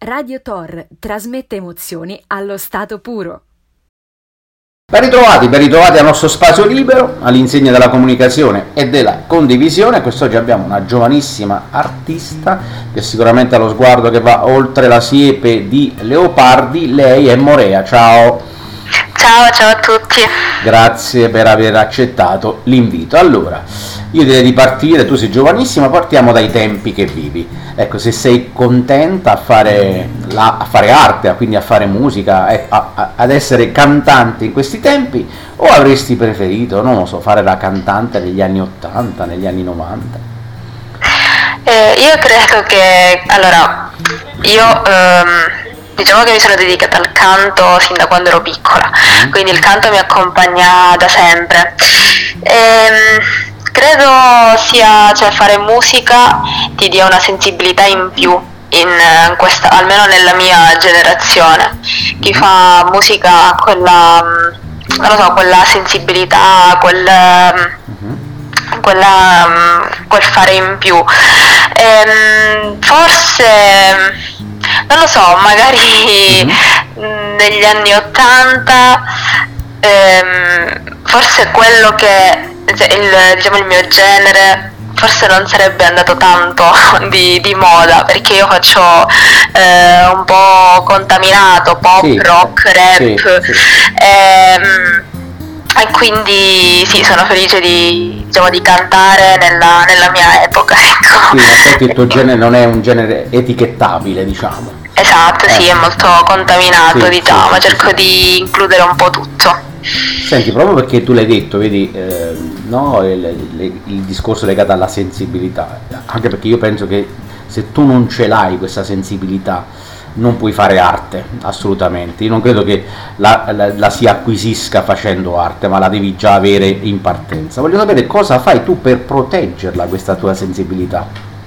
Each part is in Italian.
Radio Tor trasmette emozioni allo stato puro. Ben ritrovati al nostro spazio libero, all'insegna della comunicazione e della condivisione. Quest'oggi abbiamo una giovanissima artista che sicuramente ha lo sguardo che va oltre la siepe di Leopardi. Lei è Morea, ciao! Ciao a tutti! Grazie per aver accettato l'invito. Allora, io direi di partire, tu sei giovanissima, partiamo dai tempi che vivi. Ecco, se sei contenta a fare arte, quindi a fare musica, ad essere cantante in questi tempi, o avresti preferito, non lo so, fare la cantante negli anni 80, negli anni 90? Io credo che, diciamo che mi sono dedicata al canto sin da quando ero piccola, quindi il canto mi accompagna da sempre. Credo fare musica ti dia una sensibilità in più in questa, almeno nella mia generazione. Chi fa musica ha quella, non lo so, quella sensibilità, quel fare in più. Forse, non lo so, magari negli anni 80 forse quello che il mio genere forse non sarebbe andato tanto di moda, perché io faccio un po' contaminato, pop, sì, rock, rap, sì. E quindi sì, sono felice di cantare nella mia epoca, ecco. Quindi in effetti il tuo genere non è un genere etichettabile, diciamo. Esatto, sì, è molto contaminato, sì, diciamo, sì, cerco di includere un po' tutto. Senti, proprio perché tu l'hai detto, vedi, no, il discorso legato alla sensibilità, anche perché io penso che se tu non ce l'hai questa sensibilità non puoi fare arte, assolutamente. Io non credo che la si acquisisca facendo arte, ma la devi già avere in partenza. Voglio sapere cosa fai tu per proteggerla, questa tua sensibilità.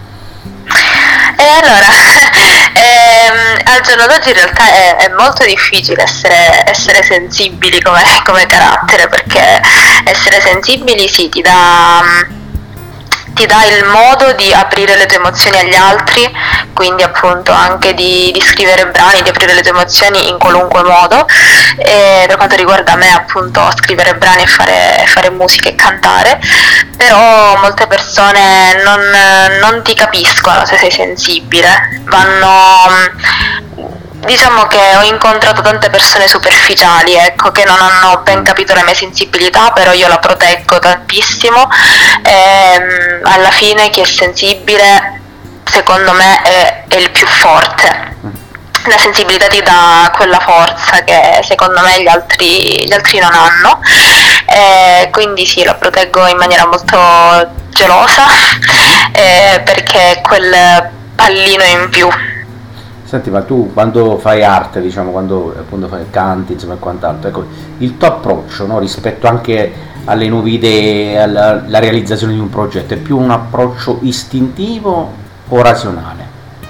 Al giorno d'oggi in realtà è molto difficile essere sensibili come carattere, perché essere sensibili sì, ti dà il modo di aprire le tue emozioni agli altri, quindi appunto anche di scrivere brani, di aprire le tue emozioni in qualunque modo. E per quanto riguarda me, appunto, scrivere brani e fare musica e cantare, però molte persone non ti capiscono se sei sensibile, diciamo che ho incontrato tante persone superficiali, ecco, che non hanno ben capito la mia sensibilità, però io la proteggo tantissimo, e alla fine chi è sensibile secondo me è il più forte. La sensibilità ti dà quella forza che secondo me gli altri non hanno, quindi sì, la proteggo in maniera molto gelosa, perché è quel pallino in più. Senti, ma tu quando fai arte, diciamo, quando appunto canti, insomma, e quant'altro, ecco, il tuo approccio, no, rispetto anche alle nuove idee, alla realizzazione di un progetto, è più un approccio istintivo o razionale?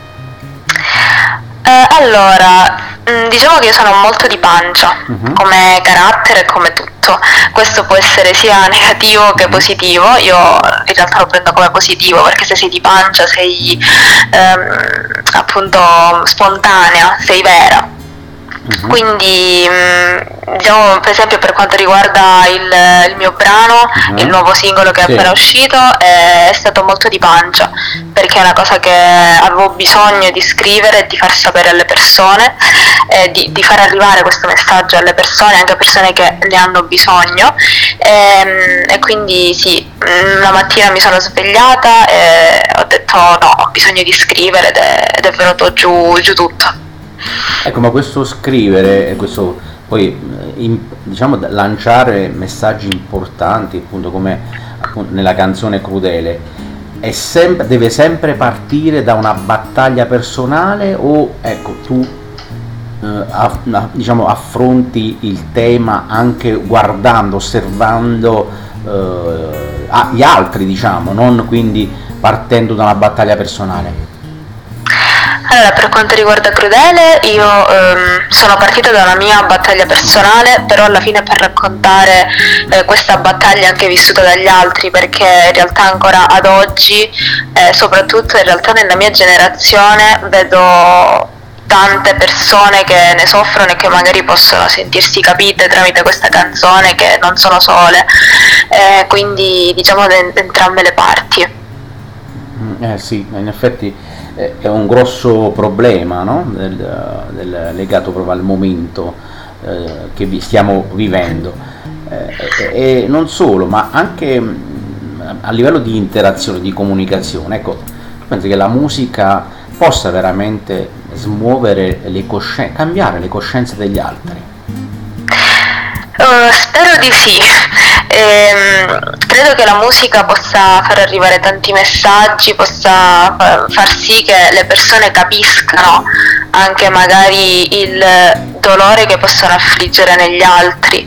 Diciamo che io sono molto di pancia, come carattere e come tutto. Questo può essere sia negativo che positivo. Io in realtà lo prendo come positivo, perché se sei di pancia sei appunto spontanea, sei vera. Quindi diciamo, per esempio, per quanto riguarda il mio brano, il nuovo singolo che è appena uscito, è stato molto di pancia, perché è una cosa che avevo bisogno di scrivere e di far sapere alle persone, di far arrivare questo messaggio alle persone, anche a persone che ne hanno bisogno, e quindi sì, una mattina mi sono svegliata e ho detto no, ho bisogno di scrivere, ed è venuto giù tutto. Ecco, ma questo scrivere, questo poi diciamo lanciare messaggi importanti, appunto come appunto nella canzone Crudele, deve sempre partire da una battaglia personale, o ecco tu diciamo affronti il tema anche guardando, osservando gli altri, diciamo, non quindi partendo da una battaglia personale? Allora, per quanto riguarda Crudele, io sono partita da una mia battaglia personale, però alla fine per raccontare questa battaglia anche vissuta dagli altri, perché in realtà ancora ad oggi, soprattutto in realtà nella mia generazione, vedo le persone che ne soffrono e che magari possono sentirsi capite tramite questa canzone, che non sono sole, quindi diciamo da entrambe le parti. Sì, in effetti è un grosso problema, no? Legato proprio al momento che stiamo vivendo, e non solo, ma anche a livello di interazione, di comunicazione. Ecco, penso che la musica possa veramente smuovere le coscienze, cambiare le coscienze degli altri. Spero di sì. Credo che la musica possa far arrivare tanti messaggi, possa far sì che le persone capiscano anche magari il dolore che possono affliggere negli altri,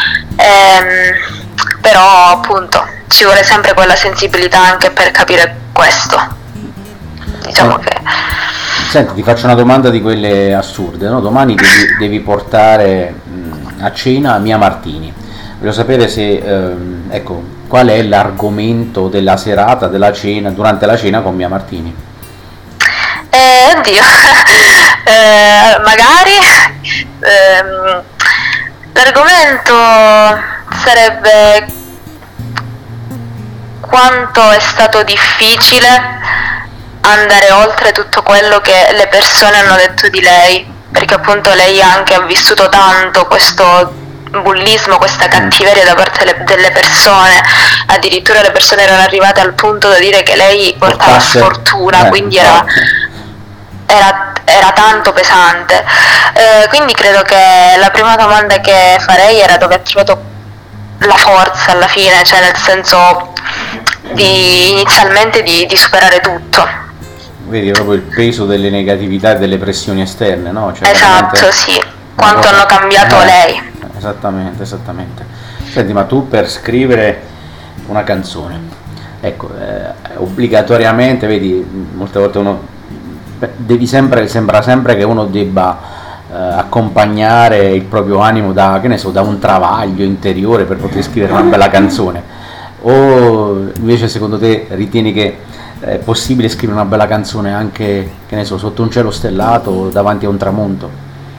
però appunto ci vuole sempre quella sensibilità anche per capire questo. Diciamo che... Senti, ti faccio una domanda di quelle assurde, no? Domani devi portare a cena Mia Martini. Voglio sapere se, ecco, qual è l'argomento della serata, della cena, durante la cena con Mia Martini? Oddio, magari l'argomento sarebbe quanto è stato difficile andare oltre tutto quello che le persone hanno detto di lei, perché appunto lei anche ha vissuto tanto questo bullismo, questa cattiveria da parte delle persone. Addirittura le persone erano arrivate al punto da dire che lei portava sfortuna, quindi era tanto pesante. Quindi credo che la prima domanda che farei era dove ha trovato la forza alla fine, cioè nel senso inizialmente di superare tutto. Vedi proprio il peso delle negatività e delle pressioni esterne, no? Cioè, esatto, sì, quanto hanno cambiato lei. Esattamente. Senti, ma tu per scrivere una canzone, ecco, obbligatoriamente, vedi, molte volte uno sembra sempre che uno debba accompagnare il proprio animo da, che ne so, da un travaglio interiore per poter scrivere una bella canzone, o invece secondo te ritieni che è possibile scrivere una bella canzone anche, che ne so, sotto un cielo stellato o davanti a un tramonto?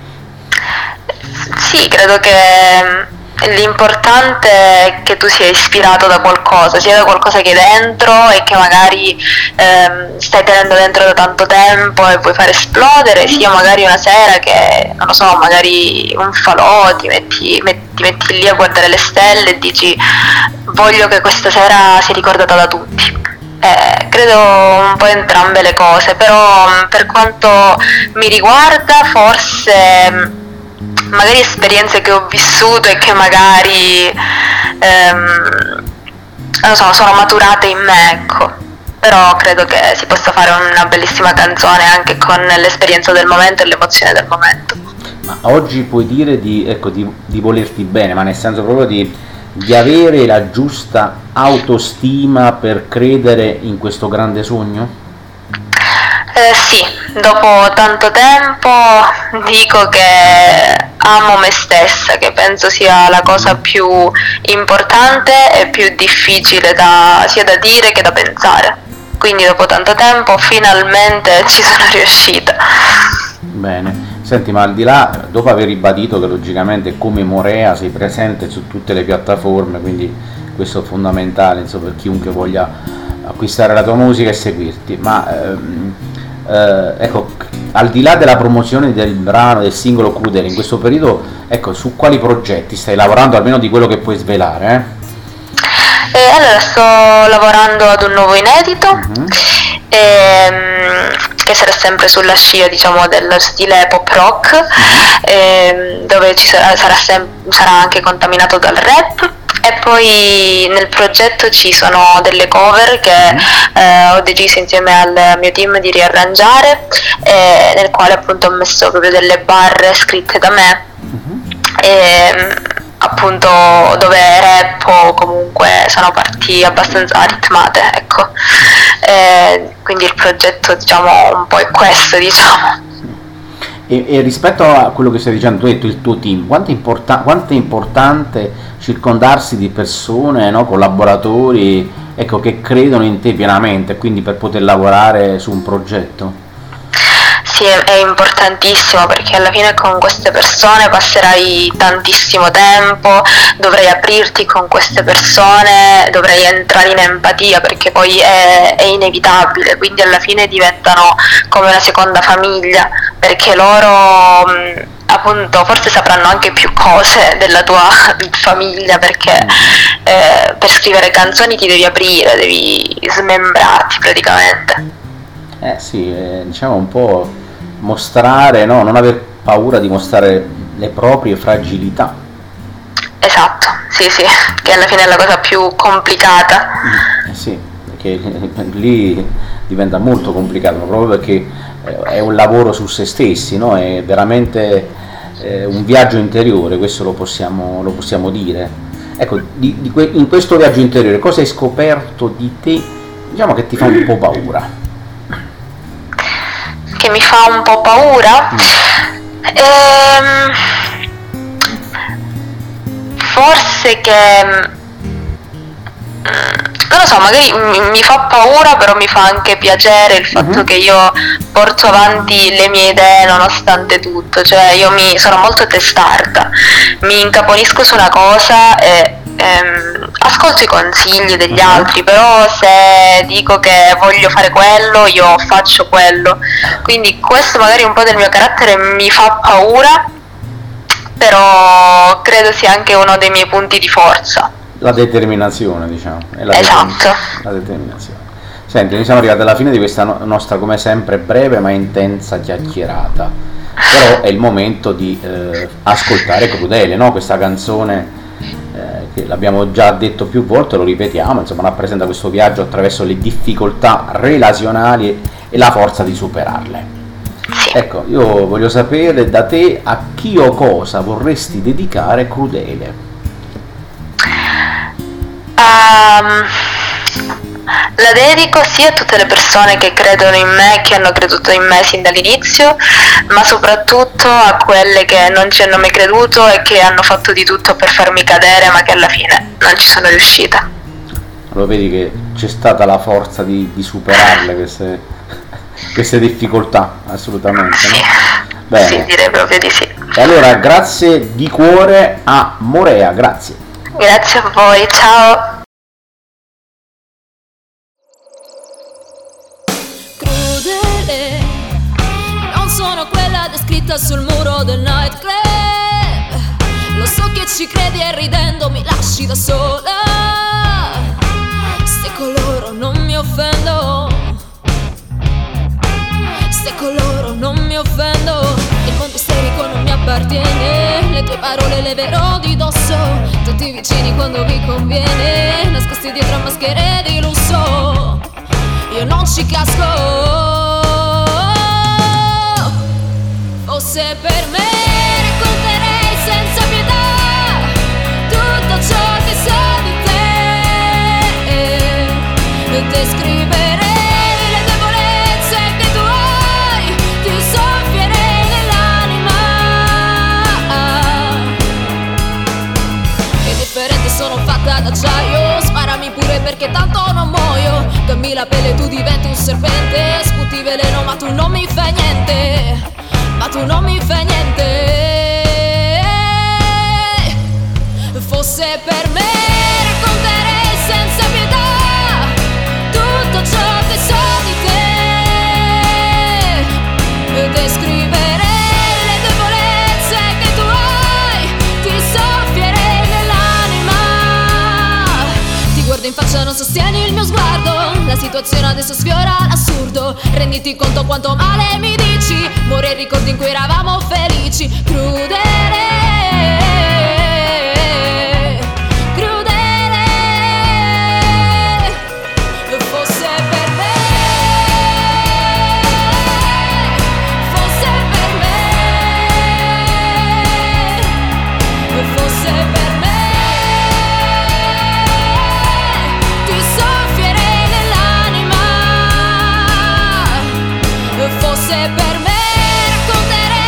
Sì, credo che l'importante è che tu sia ispirato da qualcosa, sia da qualcosa che hai dentro e che magari stai tenendo dentro da tanto tempo e vuoi far esplodere, sia magari una sera che, non lo so, magari un falò, ti metti lì a guardare le stelle e dici voglio che questa sera sia ricordata da tutti. Credo un po' entrambe le cose, però per quanto mi riguarda forse magari esperienze che ho vissuto e che magari non so, sono maturate in me, ecco. Però credo che si possa fare una bellissima canzone anche con l'esperienza del momento e l'emozione del momento. Ma oggi puoi dire di volerti bene, ma nel senso proprio di avere la giusta autostima per credere in questo grande sogno? Sì, dopo tanto tempo dico che amo me stessa, che penso sia la cosa più importante e più difficile sia da dire che da pensare. Quindi dopo tanto tempo finalmente ci sono riuscita. Bene, senti, ma al di là, dopo aver ribadito che logicamente come Morea sei presente su tutte le piattaforme, quindi questo è fondamentale, insomma, per chiunque voglia acquistare la tua musica e seguirti, ma ecco, al di là della promozione del brano, del singolo Crudele, in questo periodo, ecco, su quali progetti stai lavorando, almeno di quello che puoi svelare? Allora, sto lavorando ad un nuovo inedito, che sarà sempre sulla scia, diciamo, dello stile pop rock, dove sarà anche contaminato dal rap. E poi nel progetto ci sono delle cover che ho deciso insieme al mio team di riarrangiare, nel quale appunto ho messo proprio delle barre scritte da me, appunto dove rap o comunque sono parti abbastanza ritmate, ecco. Quindi il progetto, diciamo, un po' è questo, diciamo. E rispetto a quello che stai dicendo, tu hai detto il tuo team, quanto è importante circondarsi di persone, no, collaboratori, ecco, che credono in te pienamente, quindi per poter lavorare su un progetto? Sì, è importantissimo, perché alla fine con queste persone passerai tantissimo tempo, dovrai aprirti con queste persone, dovrai entrare in empatia, perché poi è inevitabile, quindi alla fine diventano come una seconda famiglia, perché loro appunto forse sapranno anche più cose della tua famiglia, perché per scrivere canzoni ti devi aprire, devi smembrarti praticamente. Sì, diciamo un po' mostrare, no? Non aver paura di mostrare le proprie fragilità. Esatto, sì, che alla fine è la cosa più complicata. Sì, perché lì diventa molto complicato, proprio perché è un lavoro su se stessi, no? È veramente un viaggio interiore, questo lo possiamo dire. Ecco, in questo viaggio interiore cosa hai scoperto di te, diciamo, che ti fa un po' paura? Che mi fa un po' paura? Forse che non lo so, magari mi fa paura, però mi fa anche piacere il fatto che io porto avanti le mie idee nonostante tutto, cioè io sono molto testarda, mi incaponisco su una cosa e ascolto i consigli degli altri, però se dico che voglio fare quello, io faccio quello, quindi questo magari un po' del mio carattere mi fa paura, però credo sia anche uno dei miei punti di forza. La determinazione, diciamo. Esatto. La determinazione. Senti, noi siamo arrivati alla fine di questa nostra, come sempre, breve ma intensa chiacchierata, però è il momento di ascoltare Crudele, no? Questa canzone che l'abbiamo già detto più volte, lo ripetiamo, insomma, rappresenta questo viaggio attraverso le difficoltà relazionali e la forza di superarle. Ecco, io voglio sapere da te a chi o cosa vorresti dedicare Crudele. La dedico sia a tutte le persone che credono in me, che hanno creduto in me sin dall'inizio, ma soprattutto a quelle che non ci hanno mai creduto e che hanno fatto di tutto per farmi cadere, ma che alla fine non ci sono riuscita. Lo vedi che c'è stata la forza di superarle queste difficoltà, assolutamente, sì. No? Bene. Sì, direi proprio di sì. E allora grazie di cuore a Morea, grazie. Grazie a voi, ciao. Crudele, non sono quella descritta sul muro del nightclub. Lo so che ci credi e ridendo mi lasci da sola. Se coloro non mi offendo, se coloro non mi offendo, il mondo isterico non mi appartiene. Le tue parole le verrò di dosso, tutti vicini quando vi conviene, nascosti dietro a maschere di lusso. Io non ci casco. Fosse per me racconterei senza pietà tutto ciò che so di te. Descriverei le debolezze che tu hai, ti soffierei nell'anima. Che differente sono fatta d'acciaio, sparami pure perché tanto non muoio. Cambi la pelle tu diventi un serpente, sputi veleno ma tu non mi fai niente. Ma tu non mi fai niente. Fosse per me racconterei senza pietà tutto ciò che so di te. Descriverei le debolezze che tu hai, ti soffierei nell'anima. Ti guardo in faccia, non sostieni il mio sguardo, la situazione adesso sfiora l'assurdo. Renditi conto quanto male mi dici, muore il ricordo in cui eravamo felici. Crudele, crudele. Fosse per me, fosse per me, fosse per me, ti soffierei nell'anima. Fosse per me racconterei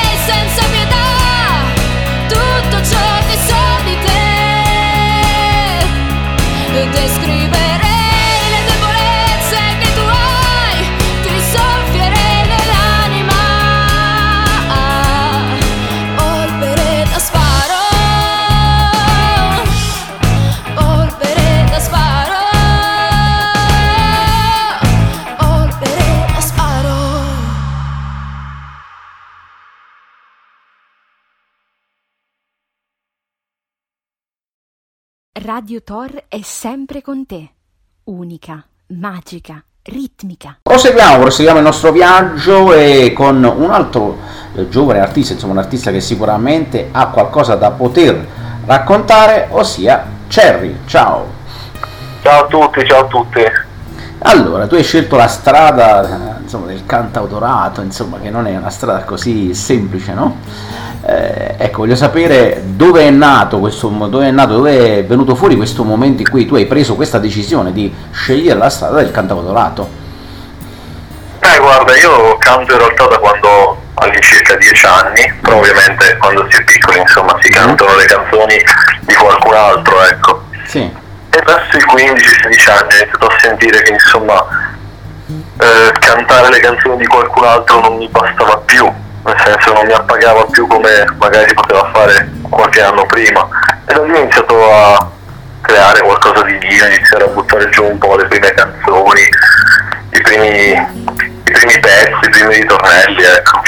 Radio Tor è sempre con te. Unica, magica, ritmica. Proseguiamo il nostro viaggio e con un altro giovane artista, insomma un artista che sicuramente ha qualcosa da poter raccontare, ossia Cherry. Ciao. Ciao a tutti, ciao a tutti. Allora, tu hai scelto la strada, insomma, del cantautorato, insomma, che non è una strada così semplice, no? Ecco, voglio sapere dove è venuto fuori questo momento in cui tu hai preso questa decisione di scegliere la strada del cantautorato. Guarda, io canto in realtà da quando ho all'incirca 10 anni, però ovviamente quando si è piccoli, insomma, si cantano le canzoni di qualcun altro, ecco. Sì. E verso i 15-16 anni ho iniziato a sentire che, insomma, cantare le canzoni di qualcun altro non mi bastava più, nel senso non mi appagava più come magari poteva fare qualche anno prima, e da lì ho iniziato a creare qualcosa di mio, iniziare a buttare giù un po' le prime canzoni, i primi pezzi, i primi ritornelli, ecco.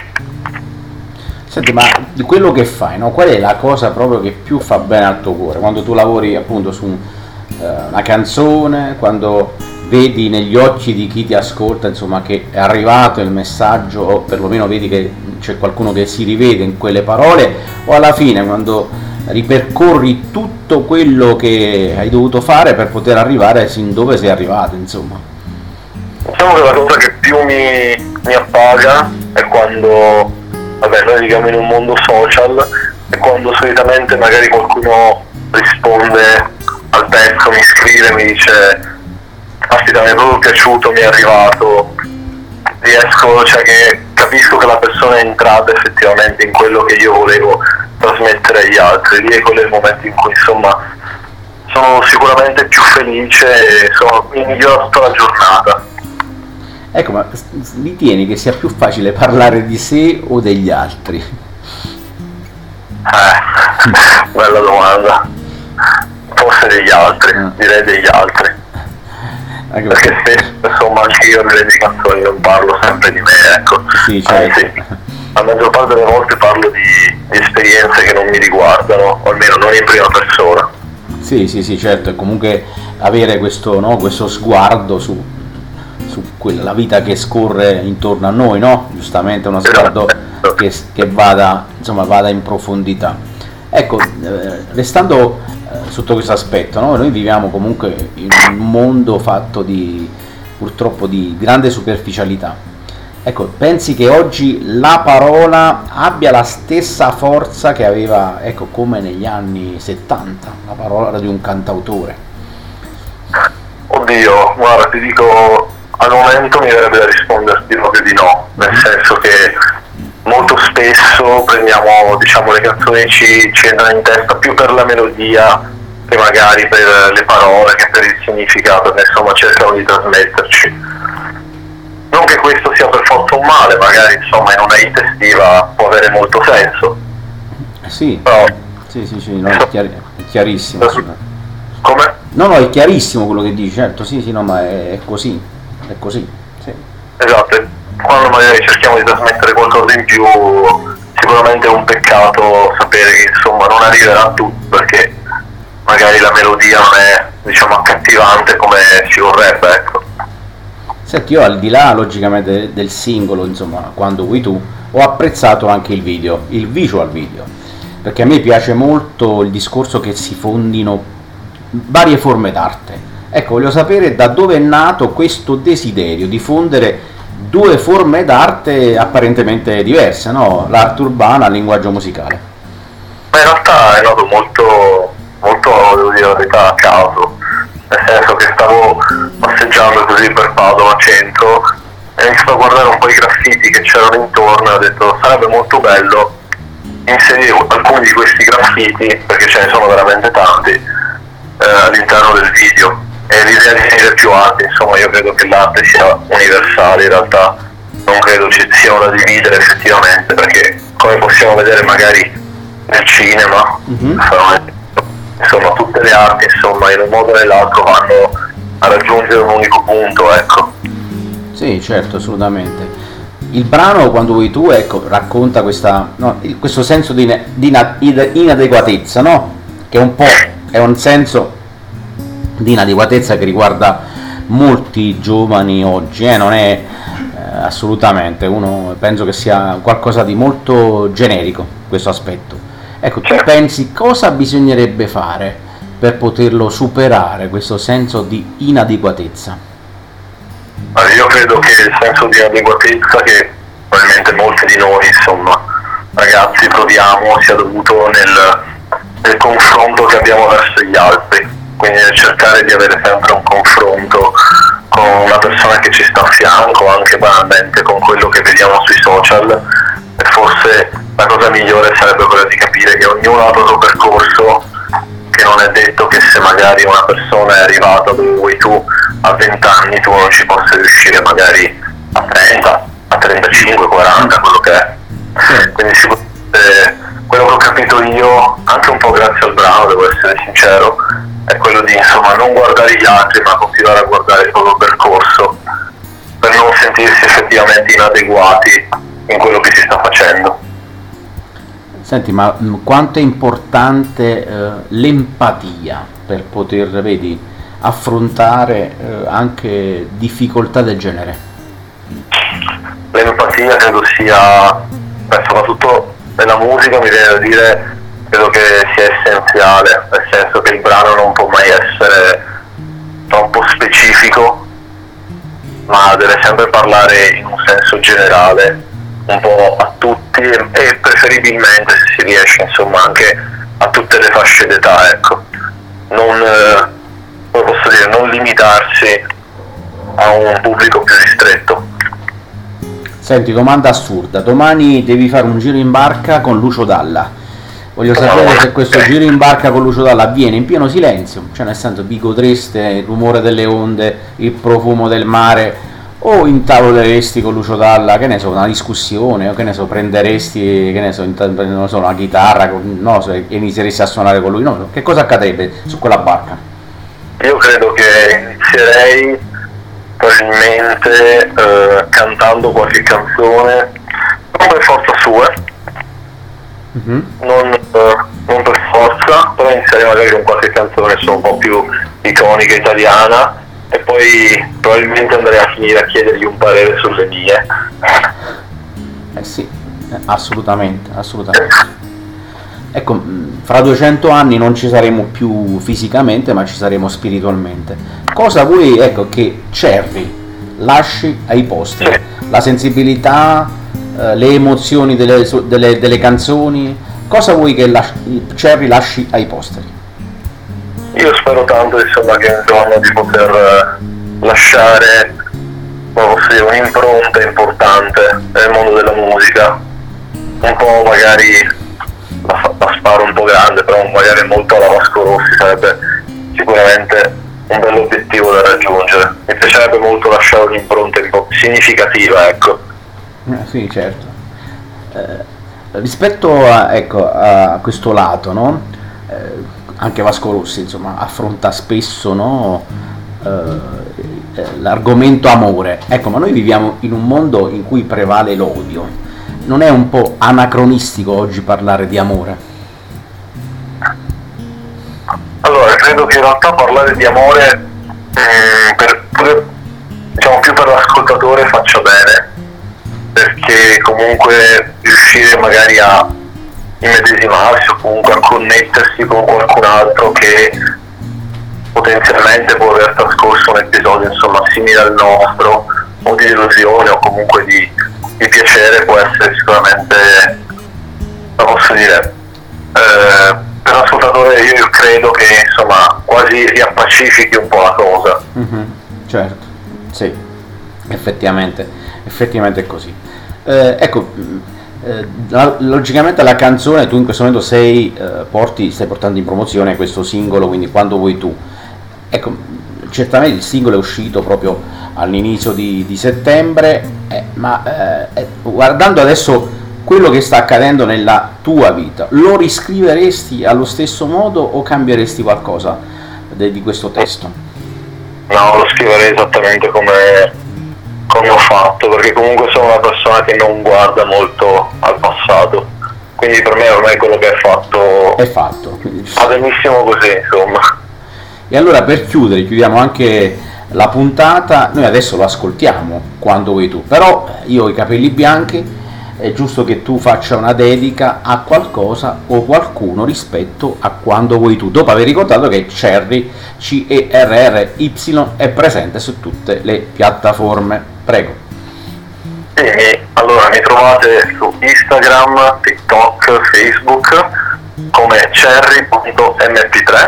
Senti, ma di quello che fai, no? Qual è la cosa proprio che più fa bene al tuo cuore? Quando tu lavori appunto su una canzone, quando vedi negli occhi di chi ti ascolta, insomma, che è arrivato il messaggio, o perlomeno vedi che c'è qualcuno che si rivede in quelle parole, o alla fine quando ripercorri tutto quello che hai dovuto fare per poter arrivare sin dove sei arrivato, insomma. Diciamo che la cosa che più mi appaga è quando, vabbè, noi viviamo in un mondo social, e quando solitamente magari qualcuno risponde al pezzo, mi scrive, mi dice caspita, mi è proprio piaciuto, mi è arrivato, riesco, cioè che capisco che la persona è entrata effettivamente in quello che io volevo trasmettere agli altri. Lì è quello il momento in cui, insomma, sono sicuramente più felice e mi migliora tutta la giornata. Ecco, ma ritieni che sia più facile parlare di sé o degli altri? Bella domanda. Forse degli altri, direi degli altri. Perché spesso, insomma, anche io nelle mie canzoni non parlo sempre di me, ecco. Sì, certo. Anzi, la maggior parte delle volte parlo di esperienze che non mi riguardano, o almeno non in prima persona. Sì, certo, e comunque avere questo, no, questo sguardo su la vita che scorre intorno a noi, no? Giustamente uno sguardo che vada in profondità. Ecco, restando sotto questo aspetto, no? Noi viviamo comunque in un mondo fatto purtroppo di grande superficialità. Ecco, pensi che oggi la parola abbia la stessa forza che aveva, ecco, come negli anni 70, la parola di un cantautore? Oddio, guarda, ti dico, al momento mi verrebbe da risponderti proprio di no, nel senso che molto spesso prendiamo, diciamo, le canzoni ci entrano in testa più per la melodia che magari per le parole, che per il significato che, insomma, cercano di trasmetterci. Non che questo sia per forza un male, magari, insomma, in una hit estiva può avere molto senso. Sì, però, sì, no, è chiarissimo. Come? No, è chiarissimo quello che dici, certo, sì, no, ma è così, sì. Esatto, quando magari cerchiamo di trasmettere qualcosa in più, sicuramente è un peccato sapere che, insomma, non arriverà a tutti, perché magari la melodia non è, diciamo, accattivante come ci vorrebbe, ecco. Senti, io al di là logicamente del singolo, insomma, quando vuoi tu, ho apprezzato anche il visual video, perché a me piace molto il discorso che si fondino varie forme d'arte. Ecco, voglio sapere da dove è nato questo desiderio di fondere due forme d'arte apparentemente diverse, no? L'arte urbana al linguaggio musicale. Ma in realtà è nato molto, devo dire la verità, a caso, nel senso che stavo passeggiando così per Padova centro e ho iniziato a guardare un po' i graffiti che c'erano intorno e ho detto sarebbe molto bello inserire alcuni di questi graffiti, perché ce ne sono veramente tanti, all'interno del video, e l'idea di finire più arte. Insomma, io credo che l'arte sia universale, in realtà non credo ci sia da dividere effettivamente, perché come possiamo vedere magari nel cinema, insomma, tutte le arti, insomma, in un modo o nell'altro vanno a raggiungere un unico punto, ecco. Sì, certo, assolutamente. Il brano, quando vuoi tu, ecco, racconta questo senso di inadeguatezza, no? Che un po' è un senso di inadeguatezza che riguarda molti giovani oggi, non è assolutamente, penso che sia qualcosa di molto generico questo aspetto. Ecco, tu pensi cosa bisognerebbe fare per poterlo superare, questo senso di inadeguatezza? Allora, io credo che il senso di inadeguatezza che probabilmente molti di noi, insomma, ragazzi, proviamo sia dovuto nel confronto che abbiamo verso gli altri, quindi nel cercare di avere sempre un confronto con una persona che ci sta a fianco, anche banalmente con quello che vediamo sui social, e forse la cosa migliore sarebbe quella di capire che ognuno ha il proprio percorso, che non è detto che se magari una persona è arrivata dove vuoi tu a 20 anni tu non ci possa riuscire magari a 30, a 35, 40, quello che è. Quindi sicuramente quello che ho capito io, anche un po' grazie al brano, devo essere sincero, è quello di insomma non guardare gli altri ma continuare a guardare il proprio percorso per non sentirsi effettivamente inadeguati in quello che si sta facendo. Senti, ma quanto è importante l'empatia per poter, vedi, affrontare anche difficoltà del genere? L'empatia credo sia, soprattutto nella musica, mi viene da dire, credo che sia essenziale, nel senso che il brano non può mai essere troppo specifico, ma deve sempre parlare in un senso generale, un po' a tutti e preferibilmente, se si riesce, insomma, anche a tutte le fasce d'età, ecco. Come posso dire, non limitarsi a un pubblico più ristretto. Senti, domanda assurda, domani devi fare un giro in barca con Lucio Dalla. Voglio sapere se questo giro in barca con Lucio Dalla avviene in pieno silenzio, cioè nel senso vi godreste il rumore delle onde, il profumo del mare, o intavoleresti con Lucio Dalla, che ne so, una discussione, o che ne so, prenderesti, che ne so, non so, una chitarra, non lo so, e inizieresti a suonare con lui, no? Che cosa accadrebbe su quella barca? Io credo che inizierei probabilmente cantando qualche canzone, non per forza sue, non per forza, però inizierei magari con qualche canzone un po' più iconica italiana, e poi probabilmente andrei a finire a chiedergli un parere sulle mie. Sì, assolutamente. Ecco, fra 200 anni non ci saremo più fisicamente, ma ci saremo spiritualmente. Cosa vuoi, ecco, che Cerri lasci ai posteri? La sensibilità, le emozioni delle canzoni? Cosa vuoi che Cerri lasci ai posteri? Io spero tanto, insomma, che un giorno di poter lasciare un'impronta importante nel mondo della musica, un po' magari la sparo un po' grande, però magari molto alla Vasco Rossi sarebbe sicuramente un bell'obiettivo da raggiungere. Mi piacerebbe molto lasciare un'impronta un po' significativa, ecco. Sì, certo. Rispetto a questo lato, no? Anche Vasco Rossi, insomma, affronta spesso, no, l'argomento amore. Ecco, ma noi viviamo in un mondo in cui prevale l'odio. Non è un po' anacronistico oggi parlare di amore? Allora, credo che in realtà parlare di amore diciamo più per l'ascoltatore faccia bene, perché comunque riuscire magari a immedesimarsi o comunque a connettersi con qualcun altro che potenzialmente può aver trascorso un episodio, insomma, simile al nostro, o di delusione o comunque di piacere, può essere sicuramente, come posso dire, per l'ascoltatore io credo che, insomma, quasi riappacifichi un po' la cosa. Certo, sì, effettivamente è così. Ecco, logicamente la canzone tu in questo momento stai portando in promozione questo singolo, quindi Quando vuoi tu. Ecco, certamente il singolo è uscito proprio all'inizio di settembre, ma guardando adesso quello che sta accadendo nella tua vita, lo riscriveresti allo stesso modo o cambieresti qualcosa di questo testo? No, lo scriverei esattamente come ho fatto, perché comunque sono una persona che non guarda molto al passato, quindi per me ormai quello che è fatto è fatto, va benissimo così, insomma. E allora per chiudere, chiudiamo anche la puntata, noi adesso lo ascoltiamo quando vuoi tu, però io ho i capelli bianchi, è giusto che tu faccia una dedica a qualcosa o qualcuno rispetto a quando vuoi tu, dopo aver ricordato che Cherry, CERRY, è presente su tutte le piattaforme. Prego. Allora mi trovate su Instagram, TikTok, Facebook come cherry.mp3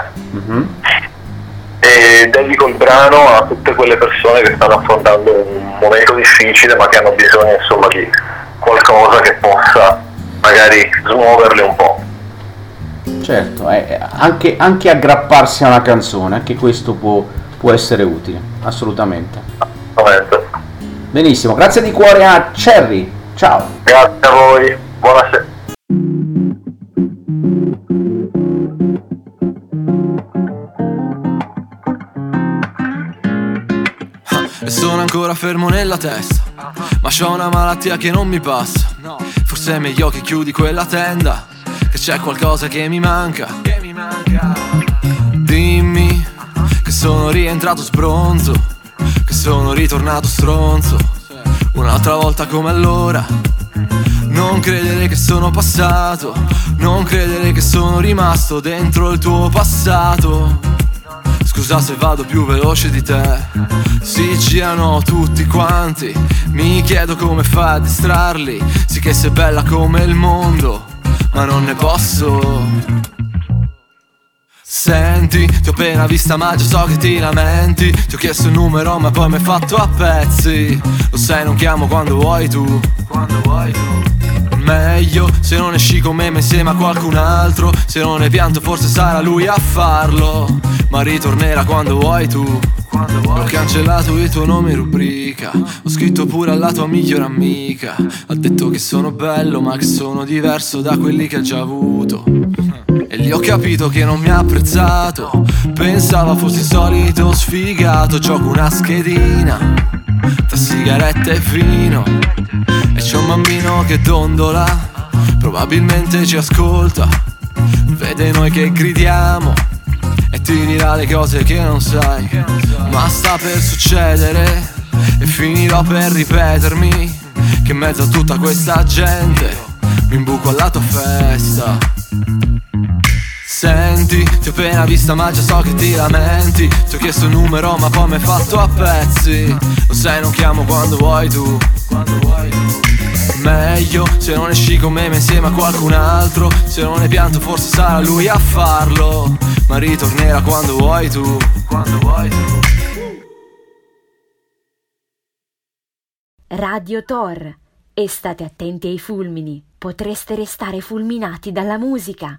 e dedico il brano a tutte quelle persone che stanno affrontando un momento difficile ma che hanno bisogno insomma di qualcosa che possa magari smuoverle un po'. Certo, anche aggrapparsi a una canzone, anche questo può essere utile, assolutamente. Assolutamente. Benissimo, grazie di cuore a Cherry, ciao. Grazie a voi, buonasera. E sono ancora fermo nella testa, ma c'ho una malattia che non mi passa. Forse è meglio che chiudi quella tenda, che c'è qualcosa che mi manca. Dimmi che sono rientrato sbronzo, che sono ritornato stronzo, un'altra volta come allora. Non credere che sono passato, non credere che sono rimasto dentro il tuo passato. Scusa se vado più veloce di te, si girano tutti quanti, mi chiedo come fai a distrarli. Sì che sei bella come il mondo, ma non ne posso. Senti, ti ho appena vista ma già so che ti lamenti. Ti ho chiesto il numero ma poi mi hai fatto a pezzi. Lo sai, non chiamo quando vuoi tu, quando vuoi tu. Meglio se non esci con me ma insieme a qualcun altro. Se non ne pianto forse sarà lui a farlo, ma ritornerà quando vuoi tu, quando vuoi. Ho cancellato il tuo nome in rubrica, ho scritto pure alla tua migliore amica. Ha detto che sono bello ma che sono diverso da quelli che ha già avuto. E lì ho capito che non mi ha apprezzato, pensava fossi il solito sfigato. Gioco una schedina tra sigarette e vino, e c'è un bambino che dondola, probabilmente ci ascolta, vede noi che gridiamo e ti dirà le cose che non sai. Ma sta per succedere e finirò per ripetermi che in mezzo a tutta questa gente mi imbuco alla tua festa. Senti, ti ho appena vista ma già so che ti lamenti. Ti ho chiesto il numero ma poi mi hai fatto a pezzi. Lo sai, non chiamo quando vuoi tu, quando vuoi tu. Meglio se non esci con me ma insieme a qualcun altro. Se non ne pianto forse sarà lui a farlo, ma ritornerà quando vuoi tu, quando vuoi tu. Radio Tor. E state attenti ai fulmini, potreste restare fulminati dalla musica.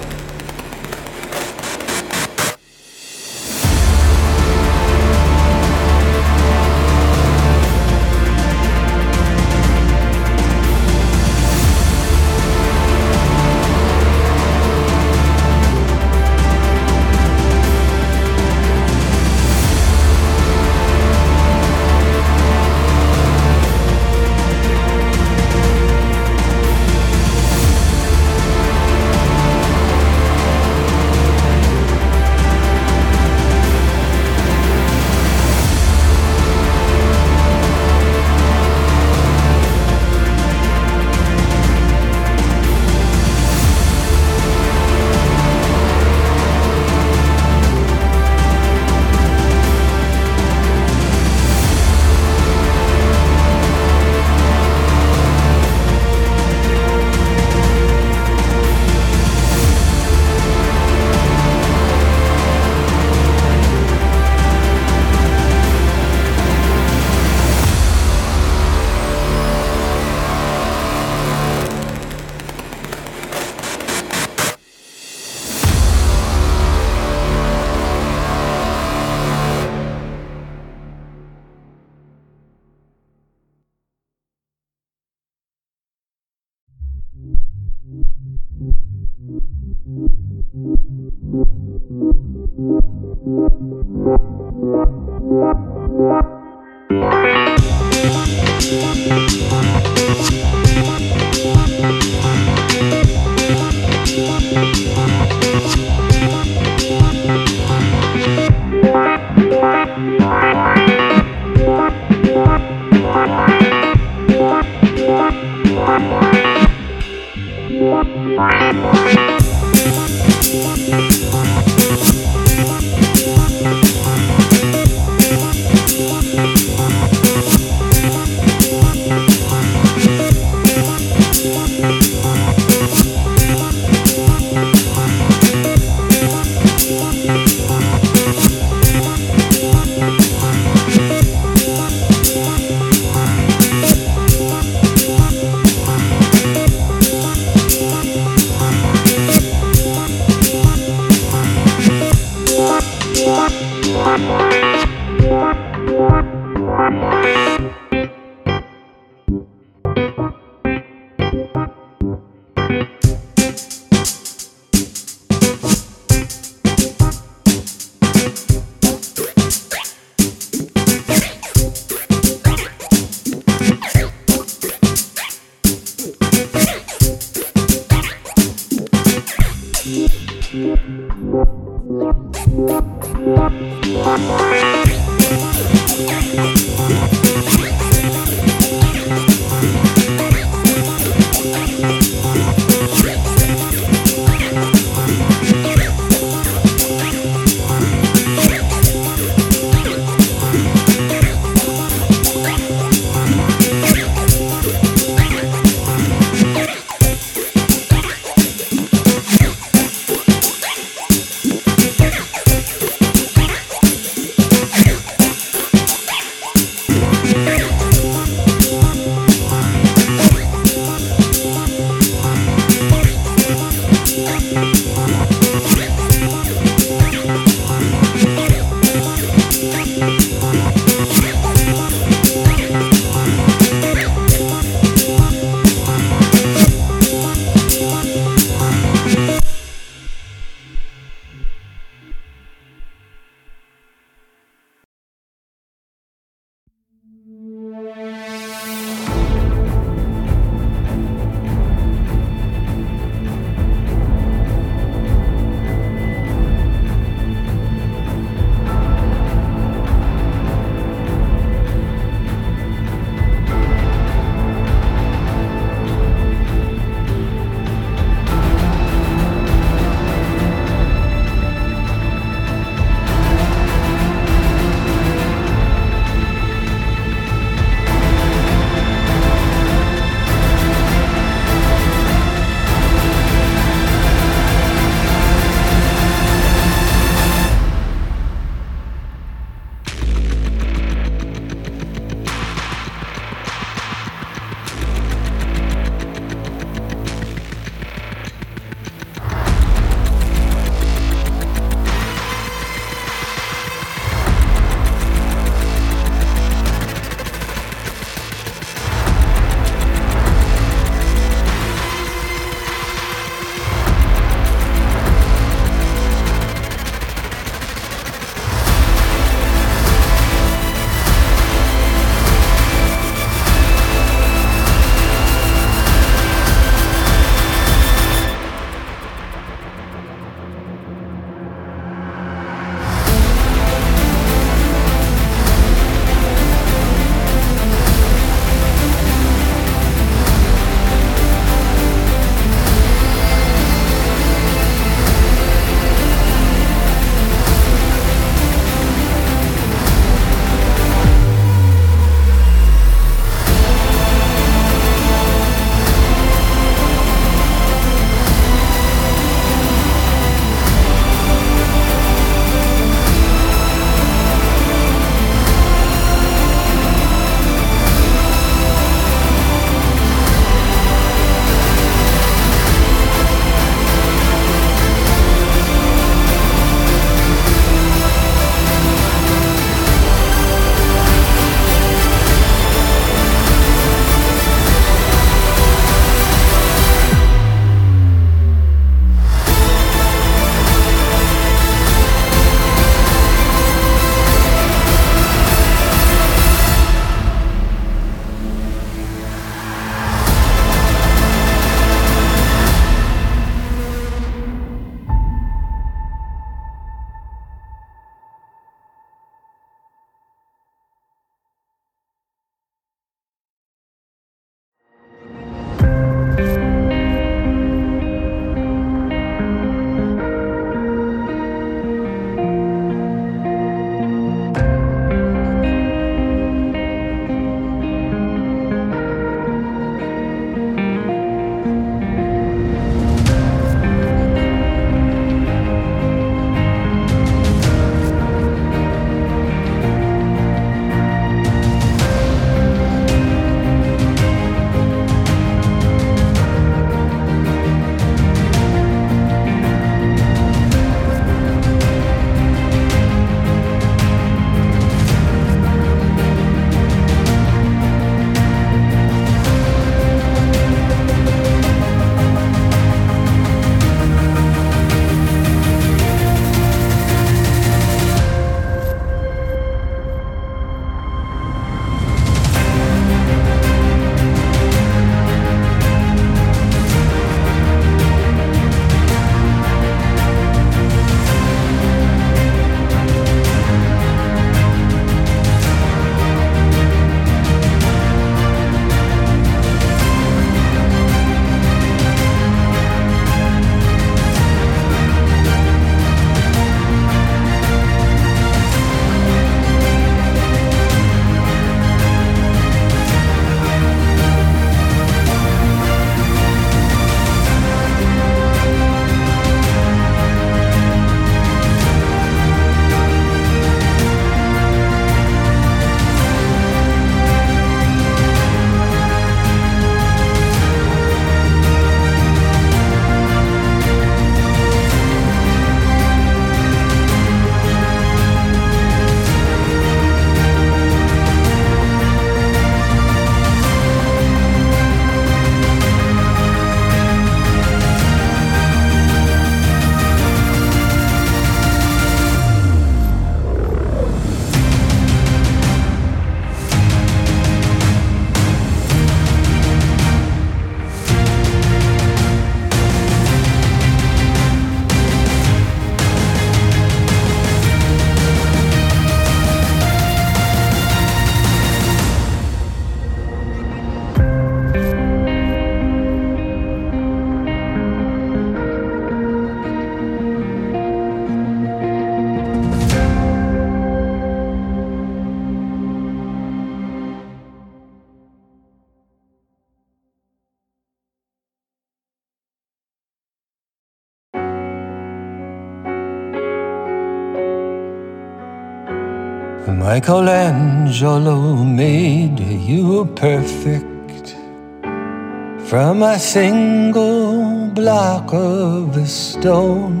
Michelangelo made you perfect from a single block of stone.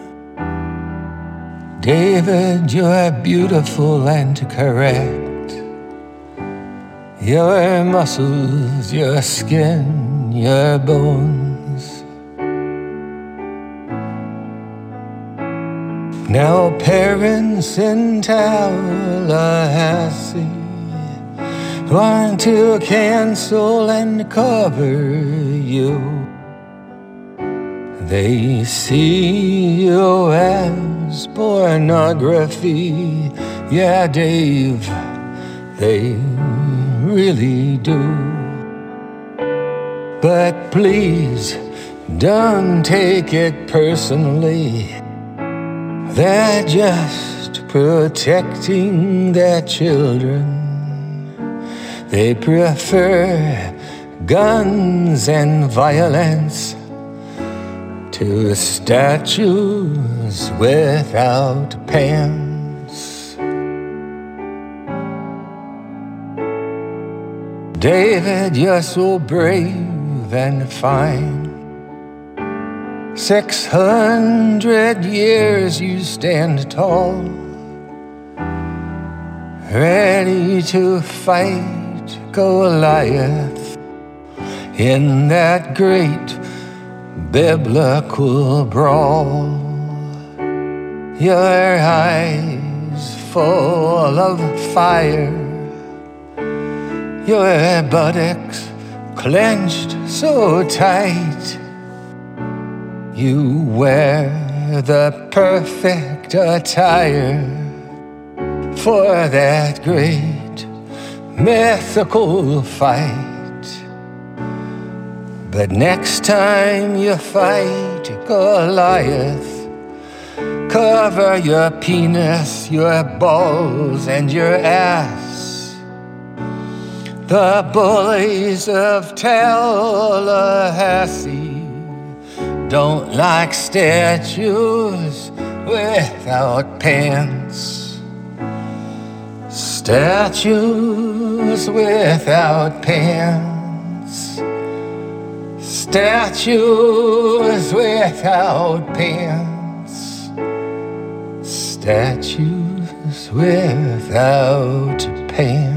David, you're beautiful and correct. Your muscles, your skin, your bones. Now parents in Tallahassee want to cancel and cover you. They see you as pornography. Yeah, Dave, they really do. But please don't take it personally. They're just protecting their children. They prefer guns and violence to statues without pants. David, you're so brave and fine. 600 years you stand tall, ready to fight Goliath in that great biblical brawl. Your eyes full of fire, your buttocks clenched so tight. You wear the perfect attire for that great mythical fight. But next time you fight Goliath, cover your penis, your balls, and your ass. The bullies of Tallahassee don't like statues without pants. Statues without pants. Statues without pants. Statues without pants.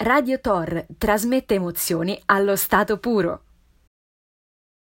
Radio Tor trasmette emozioni allo stato puro.